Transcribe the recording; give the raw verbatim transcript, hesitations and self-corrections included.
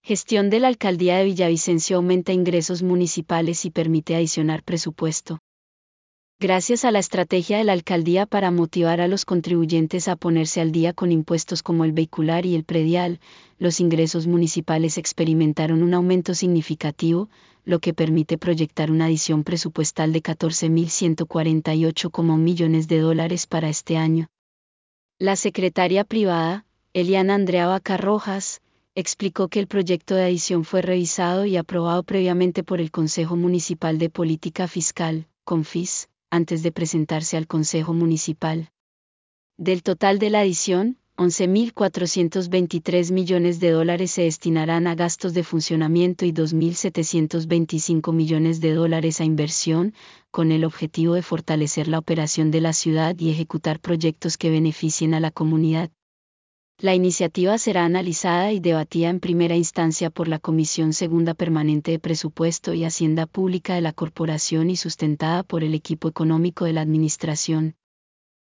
Gestión de la Alcaldía de Villavicencio aumenta ingresos municipales y permite adicionar presupuesto. Gracias a la estrategia de la Alcaldía para motivar a los contribuyentes a ponerse al día con impuestos como el vehicular y el predial, los ingresos municipales experimentaron un aumento significativo, lo que permite proyectar una adición presupuestal de catorce mil ciento cuarenta y ocho coma uno millones de dólares para este año. La secretaria privada, Eliana Andrea Vaca Rojas, explicó que el proyecto de adición fue revisado y aprobado previamente por el Consejo Municipal de Política Fiscal, CONFIS, antes de presentarse al Consejo Municipal. Del total de la adición, once mil cuatrocientos veintitrés millones de dólares se destinarán a gastos de funcionamiento y dos mil setecientos veinticinco millones de dólares a inversión, con el objetivo de fortalecer la operación de la ciudad y ejecutar proyectos que beneficien a la comunidad. La iniciativa será analizada y debatida en primera instancia por la Comisión Segunda Permanente de Presupuesto y Hacienda Pública de la Corporación y sustentada por el equipo económico de la Administración,